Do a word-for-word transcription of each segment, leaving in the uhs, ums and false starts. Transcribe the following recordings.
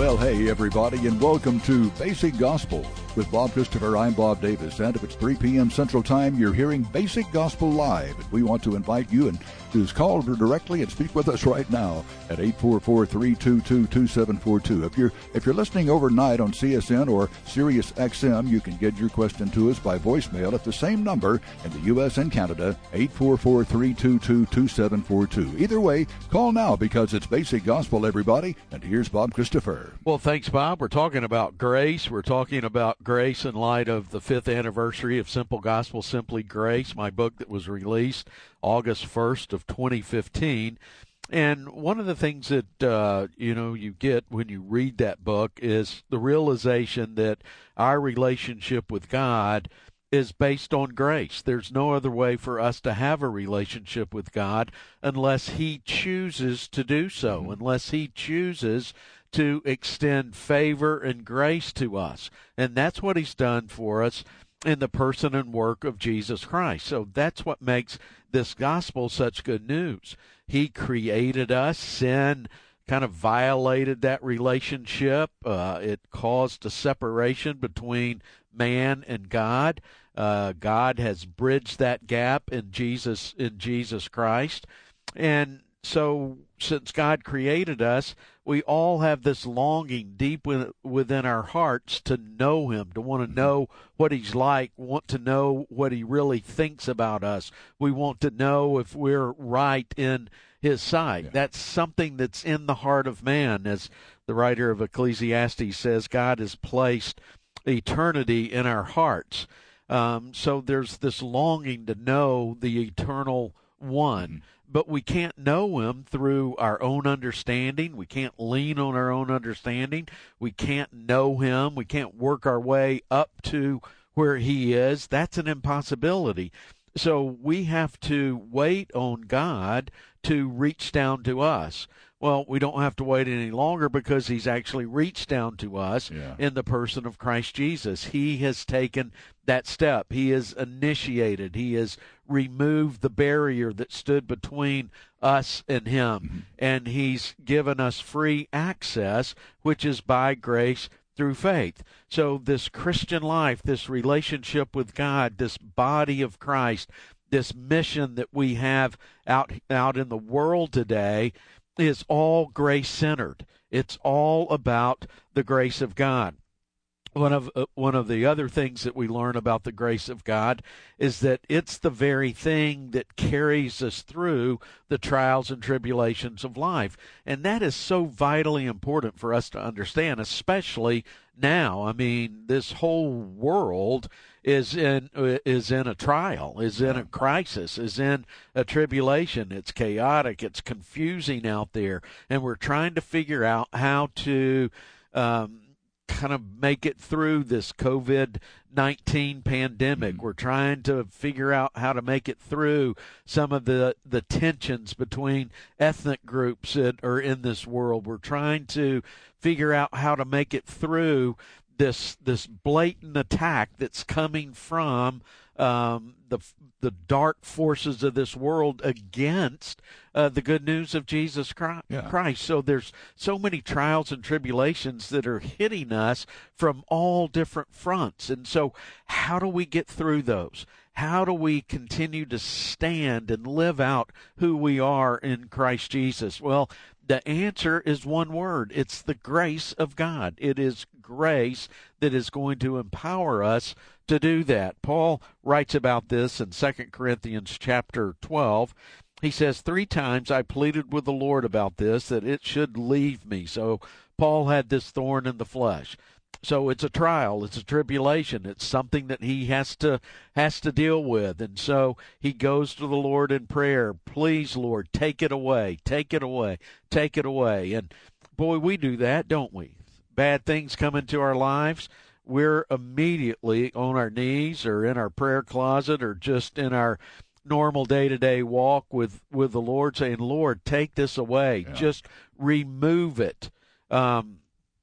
Well, hey, everybody, and welcome to Basic Gospel. With Bob Christopher, I'm Bob Davis, and if it's three p.m. Central Time, you're hearing Basic Gospel Live. And we want to invite you and to call directly and speak with us right now at eight four four, three two two, two seven four two. If you're if you're listening overnight on C S N or Sirius X M, you can get your question to us by voicemail at the same number in the U S and Canada, eight four four, three two two, two seven four two. Either way, call now because it's Basic Gospel, everybody. And here's Bob Christopher. Well, thanks, Bob. We're talking about grace. We're talking about grace in light of the fifth anniversary of Simple Gospel, Simply Grace, my book that was released August first of twenty fifteen. And one of the things that, uh, you know, you get when you read that book is the realization that our relationship with God is based on grace. There's no other way for us to have a relationship with God unless He chooses to do so, mm-hmm. unless He chooses to extend favor and grace to us. And that's what He's done for us in the person and work of Jesus Christ. So that's what makes this gospel such good news. He created us. Sin kind of violated that relationship. Uh, it caused a separation between man and God. Uh, God has bridged that gap in Jesus, in Jesus Christ. And so since God created us, we all have this longing deep within our hearts to know Him, to want to know what He's like, want to know what He really thinks about us. We want to know if we're right in His sight. Yeah. That's something that's in the heart of man. As the writer of Ecclesiastes says, God has placed eternity in our hearts. Um, so there's this longing to know the eternal one. Mm-hmm. But we can't know Him through our own understanding. We can't lean on our own understanding. We can't know Him. We can't work our way up to where He is. That's an impossibility. So we have to wait on God to reach down to us. Well, we don't have to wait any longer because He's actually reached down to us yeah. in the person of Christ Jesus. He has taken that step. He has initiated. He has removed the barrier that stood between us and Him. Mm-hmm. And He's given us free access, which is by grace through faith. So this Christian life, this relationship with God, this body of Christ, this mission that we have out, out in the world today is all grace-centered. It's all about the grace of God. One of uh, one of the other things that we learn about the grace of God is that it's the very thing that carries us through the trials and tribulations of life. And that is so vitally important for us to understand, especially now. I mean, this whole world is in is in a trial, is in a crisis, is in a tribulation. It's chaotic, it's confusing out there, and we're trying to figure out how to um, kind of make it through this COVID nineteen pandemic. Mm-hmm. We're trying to figure out how to make it through some of the, the tensions between ethnic groups that are in this world. We're trying to figure out how to make it through this this blatant attack that's coming from um, the the dark forces of this world against uh, the good news of Jesus Christ. Yeah. Christ. So there's so many trials and tribulations that are hitting us from all different fronts. And so how do we get through those? How do we continue to stand and live out who we are in Christ Jesus? Well, the answer is one word. It's the grace of God. It is grace that is going to empower us to do that. Paul writes about this in Second Corinthians chapter twelve. He says, three times I pleaded with the Lord about this, that it should leave me. So Paul had this thorn in the flesh. So it's a trial, it's a tribulation, it's something that he has to has to deal with. And so he goes to the Lord in prayer, please, Lord, take it away, take it away, take it away. And boy, we do that, don't we? Bad things come into our lives, we're immediately on our knees or in our prayer closet or just in our normal day-to-day walk with, with the Lord saying, Lord, take this away, yeah. just remove it. Um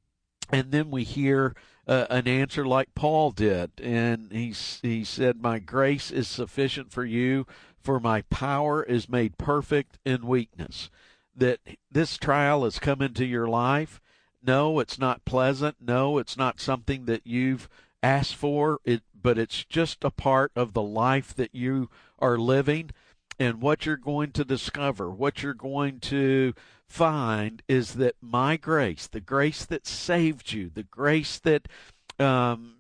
And then we hear uh, an answer like Paul did, and he, he said, my grace is sufficient for you, for my power is made perfect in weakness. That this trial has come into your life, No, it's not pleasant. No, it's not something that you've asked for. It, but it's just a part of the life that you are living. And what you're going to discover, what you're going to find is that my grace, the grace that saved you, the grace that um,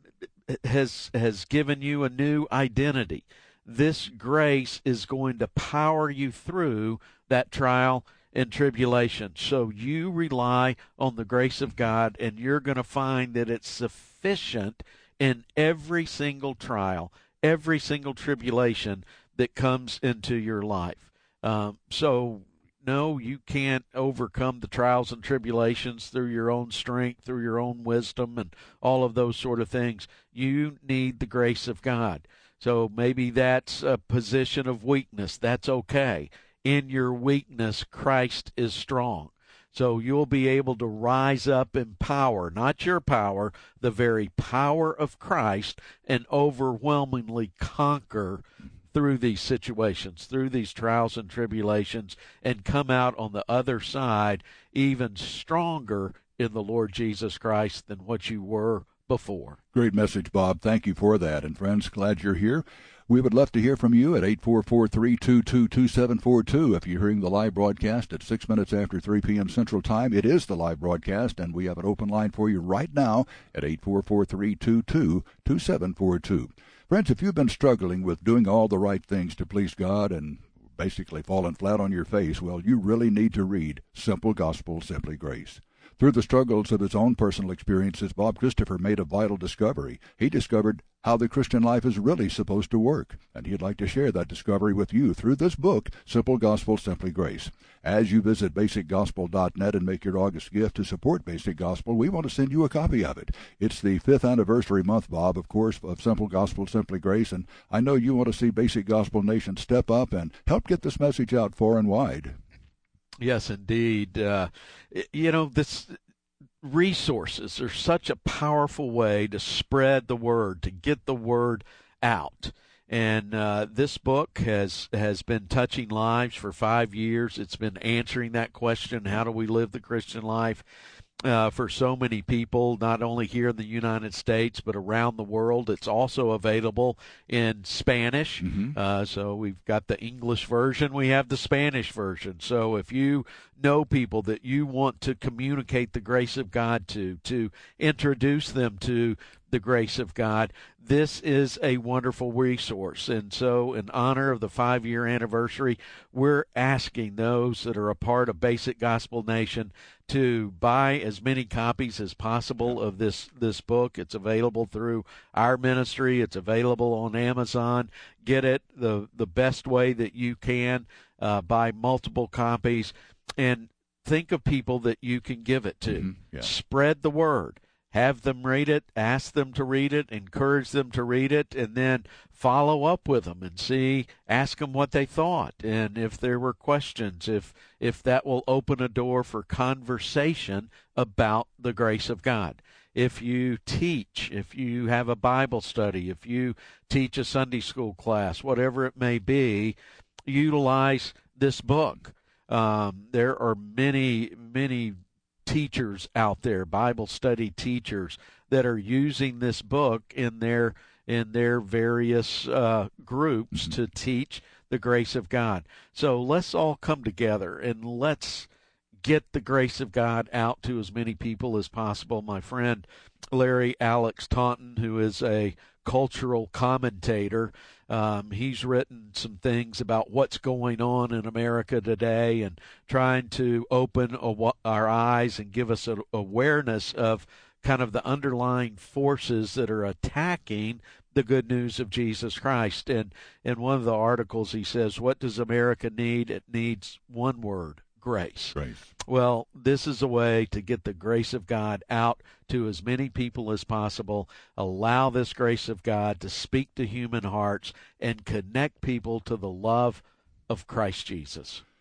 has has given you a new identity, this grace is going to power you through that trial and tribulation. So you rely on the grace of God, and you're going to find that it's sufficient in every single trial, every single tribulation that comes into your life. Um, so, no, you can't overcome the trials and tribulations through your own strength, through your own wisdom, and all of those sort of things. You need the grace of God. So maybe that's a position of weakness. That's okay. In your weakness, Christ is strong. So you'll be able to rise up in power, not your power, the very power of Christ, and overwhelmingly conquer through these situations, through these trials and tribulations, and come out on the other side even stronger in the Lord Jesus Christ than what you were before. Great message, Bob. Thank you for that. And friends, glad you're here. We would love to hear from you at eight four four, three two two, two seven four two. If you're hearing the live broadcast at six minutes after three p.m. Central Time, it is the live broadcast, and we have an open line for you right now at eight four four, three two two, two seven four two. Friends, if you've been struggling with doing all the right things to please God and basically fallen flat on your face, well, you really need to read Simple Gospel, Simply Grace. Through the struggles of his own personal experiences, Bob Christopher made a vital discovery. He discovered how the Christian life is really supposed to work, and he'd like to share that discovery with you through this book, Simple Gospel, Simply Grace. As you visit basic gospel dot net and make your August gift to support Basic Gospel, we want to send you a copy of it. It's the fifth anniversary month, Bob, of course, of Simple Gospel, Simply Grace, and I know you want to see Basic Gospel Nation step up and help get this message out far and wide. Yes, indeed. Uh, you know, this resources are such a powerful way to spread the word, to get the word out. And uh, this book has has been touching lives for five years. It's been answering that question, how do we live the Christian life? Uh, for so many people, not only here in the United States, but around the world. It's also available in Spanish. Mm-hmm. Uh, so we've got the English version. We have the Spanish version. So if you know people that you want to communicate the grace of God to, to introduce them to the grace of God, this is a wonderful resource. And so in honor of the five-year anniversary, we're asking those that are a part of Basic Gospel Nation to buy as many copies as possible of this, this book. It's available through our ministry. It's available on Amazon. Get it the, the best way that you can. Uh, buy multiple copies. And think of people that you can give it to. Mm-hmm. Yeah. Spread the word. Have them read it, ask them to read it, encourage them to read it, and then follow up with them and see, ask them what they thought, and if there were questions, if if that will open a door for conversation about the grace of God. If you teach, if you have a Bible study, if you teach a Sunday school class, whatever it may be, utilize this book. Um, there are many, many teachers out there, Bible study teachers, that are using this book in their in their various uh, groups mm-hmm. to teach the grace of God. So let's all come together and let's get the grace of God out to as many people as possible. My friend Larry Alex Taunton, who is a cultural commentator, Um, he's written some things about what's going on in America today and trying to open a, our eyes and give us an awareness of kind of the underlying forces that are attacking the good news of Jesus Christ. And in one of the articles, he says, what does America need? It needs one word: grace. Grace. Well, this is a way to get the grace of God out to as many people as possible. Allow this grace of God to speak to human hearts and connect people to the love of Christ Jesus.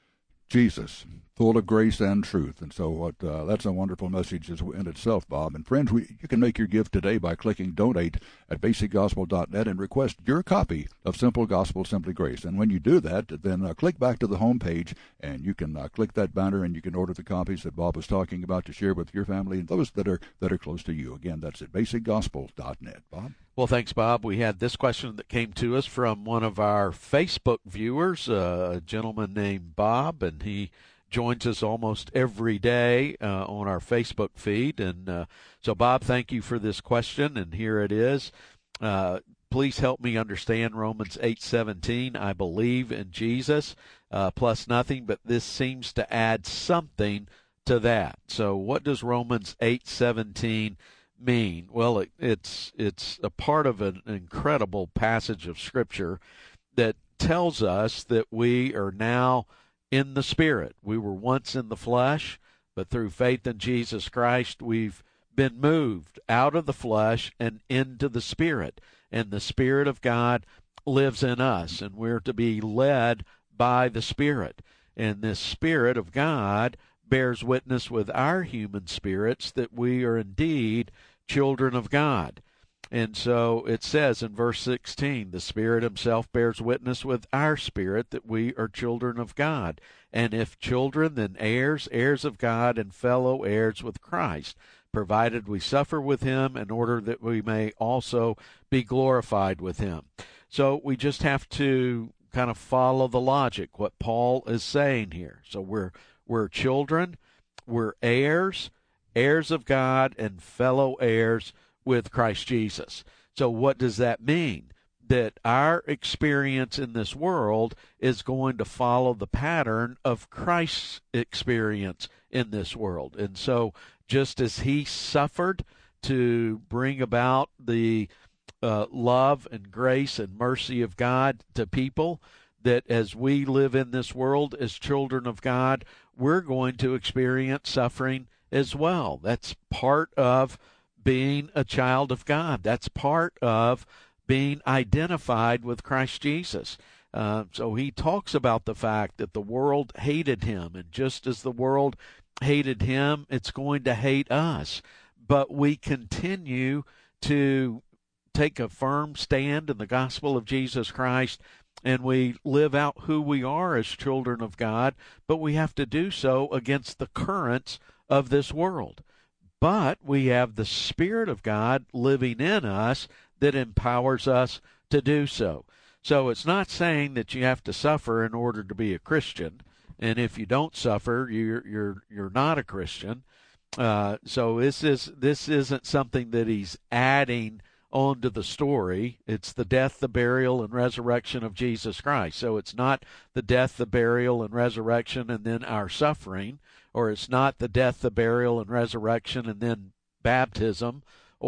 Jesus, full of grace and truth. And so what, uh, that's a wonderful message in itself, Bob. And friends, we, you can make your gift today by clicking donate at basic gospel dot net and request your copy of Simple Gospel, Simply Grace. And when you do that, then uh, click back to the home page, and you can uh, click that banner, and you can order the copies that Bob was talking about to share with your family and those that are that are close to you. Again, that's at basic gospel dot net. Bob? Well, thanks, Bob. We had this question that came to us from one of our Facebook viewers, uh, a gentleman named Bob, and he joins us almost every day uh, on our Facebook feed. And uh, so, Bob, thank you for this question, and here it is. Uh, please help me understand Romans eight seventeen. I believe in Jesus, uh, plus nothing, but this seems to add something to that. So what does Romans eight seventeen mean? Well, it, it's it's a part of an incredible passage of Scripture that tells us that we are now in the Spirit. We were once in the flesh, but through faith in Jesus Christ, we've been moved out of the flesh and into the Spirit. And the Spirit of God lives in us, and we're to be led by the Spirit. And this Spirit of God bears witness with our human spirits that we are indeed children of God. And so it says in verse sixteen, the Spirit himself bears witness with our spirit that we are children of God. And if children, then heirs, heirs of God, and fellow heirs with Christ, provided we suffer with him in order that we may also be glorified with him. So we just have to kind of follow the logic, what Paul is saying here. So we're we're children, we're heirs, heirs of God, and fellow heirs with Christ Jesus. So what does that mean? That our experience in this world is going to follow the pattern of Christ's experience in this world. And so just as he suffered to bring about the uh, love and grace and mercy of God to people, that as we live in this world as children of God, we're going to experience suffering as well. That's part of being a child of God. That's part of being identified with Christ Jesus. Uh, so he talks about the fact that the world hated him, and just as the world hated him, it's going to hate us. But we continue to take a firm stand in the gospel of Jesus Christ, and we live out who we are as children of God, but we have to do so against the currents of this world. But we have the Spirit of God living in us that empowers us to do so. So it's not saying that you have to suffer in order to be a Christian, and if you don't suffer, you're you're you're not a Christian. Uh, so this is this isn't something that he's adding onto the story. It's the death, the burial, and resurrection of Jesus Christ. So it's not the death, the burial, and resurrection, and then our suffering, or it's not the death, the burial, and resurrection, and then baptism,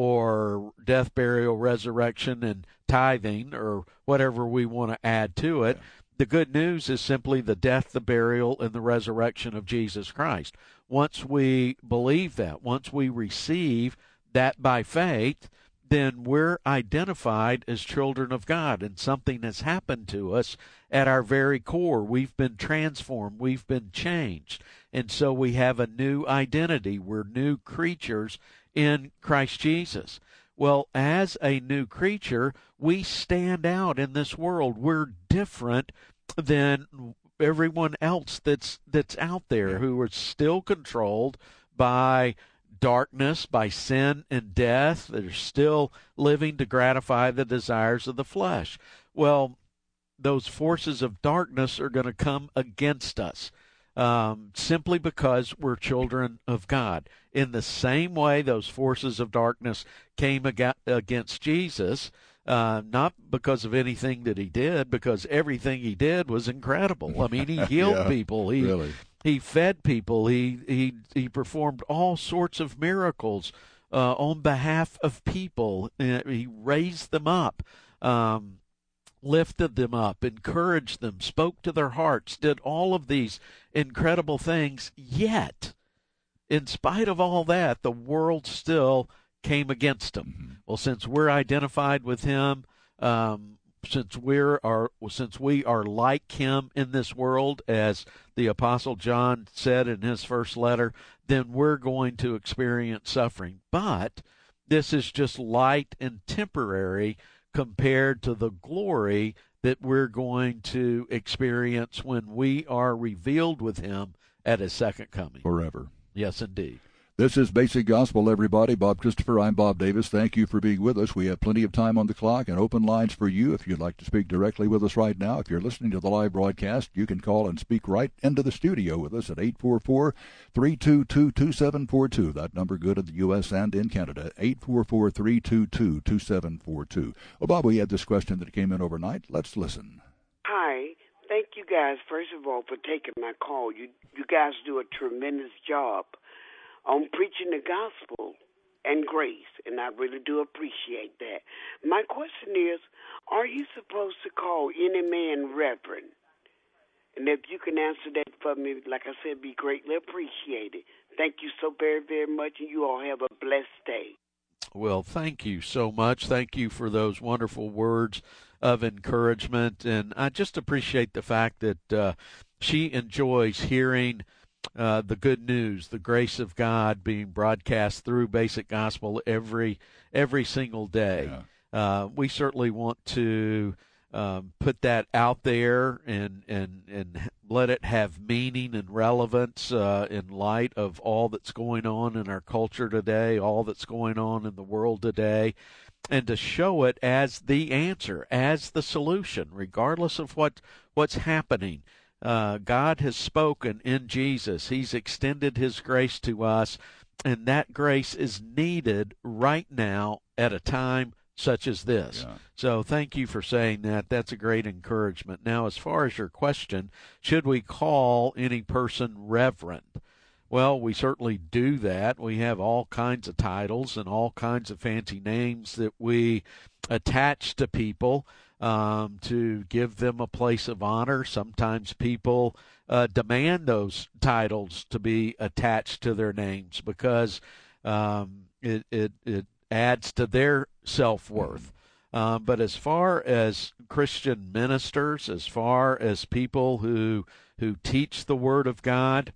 or death, burial, resurrection, and tithing, or whatever we want to add to it. The good news is simply the death, the burial, and the resurrection of Jesus Christ. Once we believe that, once we receive that by faith, then we're identified as children of God, and something has happened to us at our very core. We've been transformed. We've been changed. And so we have a new identity. We're new creatures in Christ Jesus. Well, as a new creature, we stand out in this world. We're different than everyone else that's that's out there, who are still controlled by darkness, by sin and death. They're still living to gratify the desires of the flesh. Well, those forces of darkness are going to come against us um, simply because we're children of God. In the same way those forces of darkness came ag- against Jesus, uh, not because of anything that he did, because everything he did was incredible. I mean, he healed yeah, people. He really. He fed people. He he he performed all sorts of miracles uh, on behalf of people. Uh, he raised them up, um, lifted them up, encouraged them, spoke to their hearts, did all of these incredible things. Yet, in spite of all that, the world still came against him. Mm-hmm. Well, since we're identified with him, um, since we're are since we are like him in this world, as the Apostle John said in his first letter, then we're going to experience suffering. But this is just light and temporary compared to the glory that we're going to experience when we are revealed with him at his second coming. Forever. Yes, indeed. This is Basic Gospel, everybody. Bob Christopher, I'm Bob Davis. Thank you for being with us. We have plenty of time on the clock and open lines for you if you'd like to speak directly with us right now. If you're listening to the live broadcast, you can call and speak right into the studio with us at eight four four, three two two, two seven four two. That number good in the U S and in Canada, eight four four, three two two, two seven four two. Well, Bob, we had this question that came in overnight. Let's listen. Hi. Thank you guys, first of all, for taking my call. You, you guys do a tremendous job on preaching the gospel and grace, and I really do appreciate that. My question is, are you supposed to call any man reverend? And if you can answer that for me, like I said, be greatly appreciated. Thank you so very, very much, and you all have a blessed day. Well, thank you so much. Thank you for those wonderful words of encouragement, and I just appreciate the fact that uh, she enjoys hearing Uh, the good news, the grace of God being broadcast through Basic Gospel every every single day. Yeah. Uh, we certainly want to um, put that out there and, and, and let it have meaning and relevance uh, in light of all that's going on in our culture today, all that's going on in the world today, and to show it as the answer, as the solution, regardless of what what's happening. Uh, God has spoken in Jesus. He's extended his grace to us, and that grace is needed right now at a time such as this. Yeah. So thank you for saying that. That's a great encouragement. Now, as far as your question, should we call any person reverend? Well, we certainly do that. We have all kinds of titles and all kinds of fancy names that we attach to people um, to give them a place of honor. Sometimes people uh, demand those titles to be attached to their names because um, it, it, it adds to their self-worth. Um, but as far as Christian ministers, as far as people who who teach the Word of God,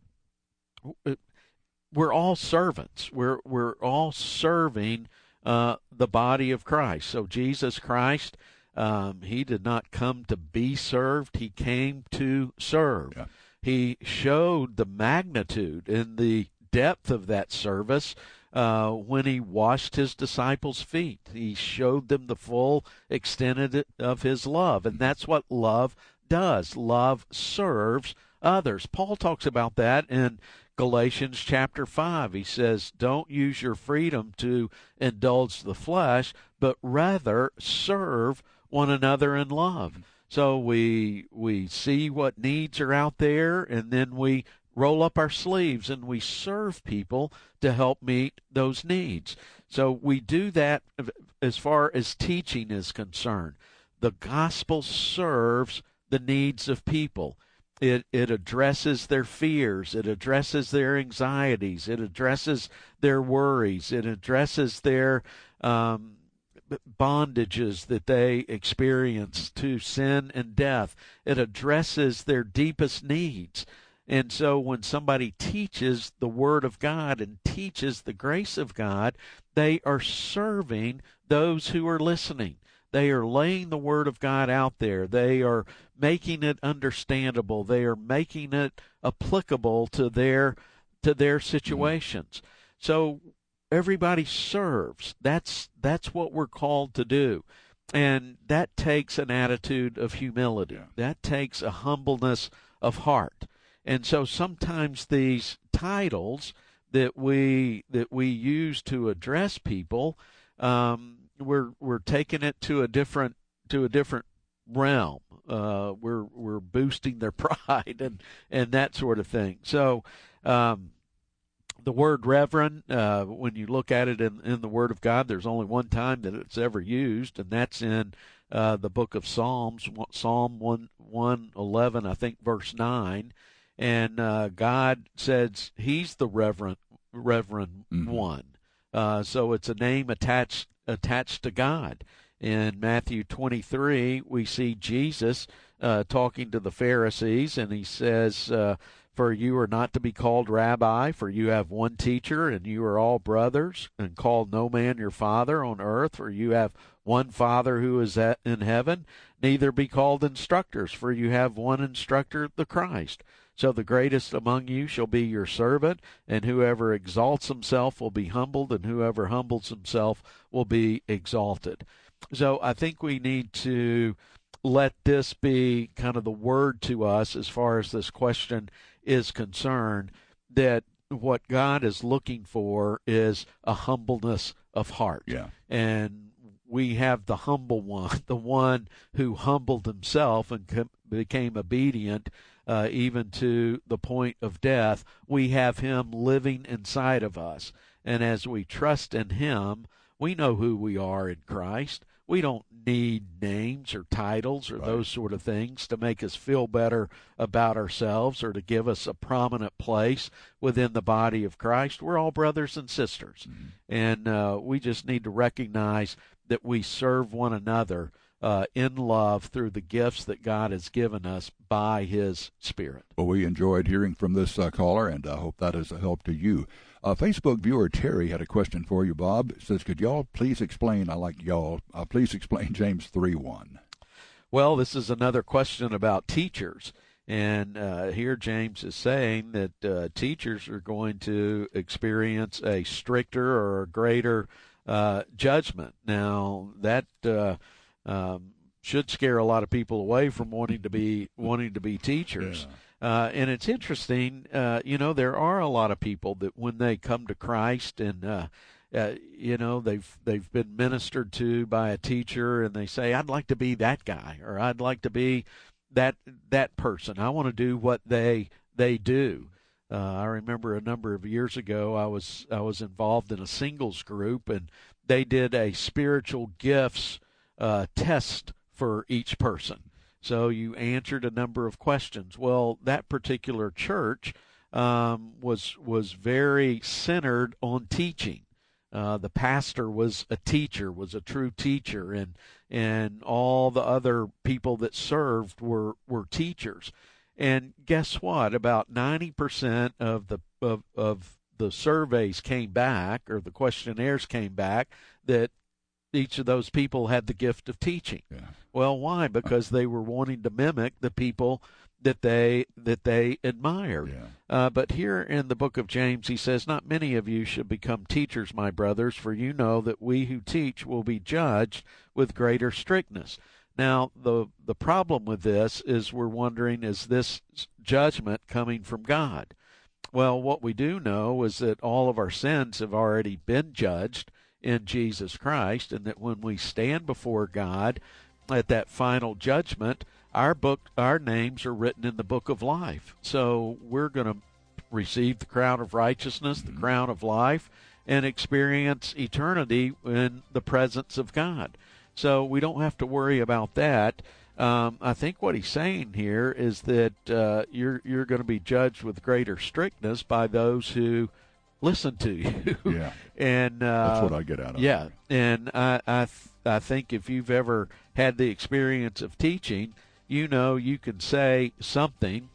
we're all servants. We're we're all serving uh, the body of Christ. So Jesus Christ, um, he did not come to be served. He came to serve. Yeah. He showed the magnitude and the depth of that service uh, when he washed his disciples' feet. He showed them the full extent of his love, and that's what love does. Love serves others. Paul talks about that in Galatians chapter five. He says, don't use your freedom to indulge the flesh, but rather serve one another in love. So we we see what needs are out there, and then we roll up our sleeves and we serve people to help meet those needs. So we do that as far as teaching is concerned. The gospel serves the needs of people. It it addresses their fears. It addresses their anxieties. It addresses their worries. It addresses their um, bondages that they experience to sin and death. It addresses their deepest needs. And so when somebody teaches the Word of God and teaches the grace of God, they are serving those who are listening. They are laying the Word of God out there. They are making it understandable. They are making it applicable to their to their situations. So everybody serves. That's that's what we're called to do. And that takes an attitude of humility. Yeah. That takes a humbleness of heart. And so sometimes these titles that we that we use to address people, um, we're we're taking it to a different to a different realm. Uh, we're we're boosting their pride and and that sort of thing. So um, the word reverend, uh, when you look at it in, in the Word of God, there's only one time that it's ever used, and that's in uh, the book of Psalms, Psalm one one eleven, I think, verse nine. And uh, God says He's the reverend reverend mm-hmm. one. Uh, so it's a name attached attached to God. In Matthew twenty-three, we see Jesus uh, talking to the Pharisees, and he says, uh, for you are not to be called rabbi, for you have one teacher, and you are all brothers, and call no man your father on earth, for you have one Father who is at, in heaven. Neither be called instructors, for you have one instructor, the Christ. So the greatest among you shall be your servant, and whoever exalts himself will be humbled, and whoever humbles himself will be exalted. So I think we need to let this be kind of the word to us as far as this question is concerned, that what God is looking for is a humbleness of heart. Yeah. And we have the humble one, the one who humbled himself and com- became obedient uh, even to the point of death. We have him living inside of us. And as we trust in him, we know who we are in Christ. We don't need names or titles or right. those sort of things to make us feel better about ourselves or to give us a prominent place within the body of Christ. We're all brothers and sisters. Mm-hmm. And uh, we just need to recognize that we serve one another uh, in love through the gifts that God has given us by his Spirit. Well, we enjoyed hearing from this uh, caller, and I hope that is a help to you. Uh, Facebook viewer Terry had a question for you, Bob. It says, could y'all please explain, I like y'all, uh, please explain James three one. Well, this is another question about teachers. And uh, here James is saying that uh, teachers are going to experience a stricter or a greater uh, judgment. Now, that uh, um, should scare a lot of people away from wanting to be wanting to be teachers. Yeah. Uh, and it's interesting, uh, you know, there are a lot of people that when they come to Christ and, uh, uh, you know, they've they've been ministered to by a teacher and they say, I'd like to be that guy, or I'd like to be that that person. I want to do what they they do. Uh, I remember a number of years ago, I was I was involved in a singles group, and they did a spiritual gifts uh, test for each person. So you answered a number of questions. Well, that particular church um, was was very centered on teaching. Uh, the pastor was a teacher, was a true teacher, and and all the other people that served were were teachers. And guess what? About ninety percent of the of of the surveys came back, or the questionnaires came back, that each of those people had the gift of teaching. Yeah. Well, why? Because they were wanting to mimic the people that they that they admired. Yeah. Uh, but here in the book of James, he says, not many of you should become teachers, my brothers, for you know that we who teach will be judged with greater strictness. Now, the the problem with this is we're wondering, is this judgment coming from God? Well, what we do know is that all of our sins have already been judged in Jesus Christ, and that when we stand before God at that final judgment, our book, our names are written in the book of life. So we're going to receive the crown of righteousness, the crown of life, and experience eternity in the presence of God. So we don't have to worry about that. Um, I think what he's saying here is that uh, you're you're going to be judged with greater strictness by those who listen to you. Yeah, and uh, that's what I get out of it. Yeah, and I I, th- I think if you've ever had the experience of teaching, you know you can say something,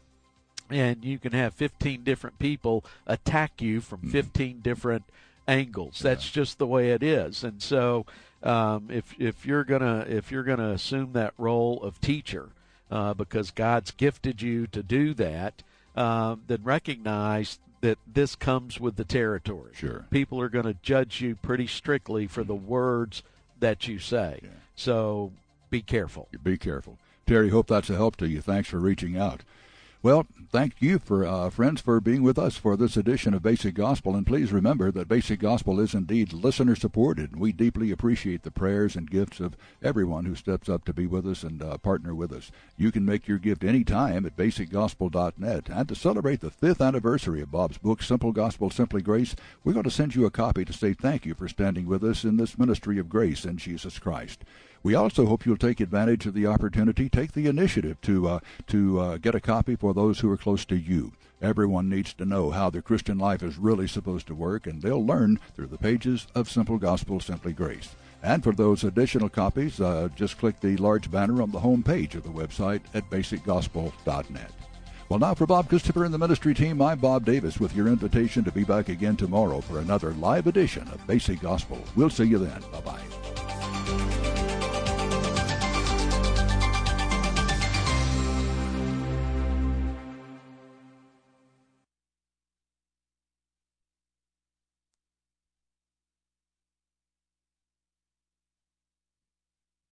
and you can have fifteen different people attack you from mm-hmm. fifteen different angles. That's yeah. just the way it is. And so, um, if if you're gonna if you're gonna assume that role of teacher, uh, because God's gifted you to do that, um, then recognize that this comes with the territory. Sure. People are going to judge you pretty strictly for the words that you say. Yeah. So be careful. Be careful. Terry, hope that's a help to you. Thanks for reaching out. Well, thank you, for uh, friends, for being with us for this edition of Basic Gospel. And please remember that Basic Gospel is indeed listener-supported. We deeply appreciate the prayers and gifts of everyone who steps up to be with us and uh, partner with us. You can make your gift anytime at basic gospel dot net. And to celebrate the fifth anniversary of Bob's book, Simple Gospel, Simply Grace, we're going to send you a copy to say thank you for standing with us in this ministry of grace in Jesus Christ. We also hope you'll take advantage of the opportunity, take the initiative to uh, to uh, get a copy for those who are close to you. Everyone needs to know how the Christian life is really supposed to work, and they'll learn through the pages of Simple Gospel, Simply Grace. And for those additional copies, uh, just click the large banner on the home page of the website at basic gospel dot net. Well, now for Bob Christopher and the ministry team, I'm Bob Davis with your invitation to be back again tomorrow for another live edition of Basic Gospel. We'll see you then. Bye-bye.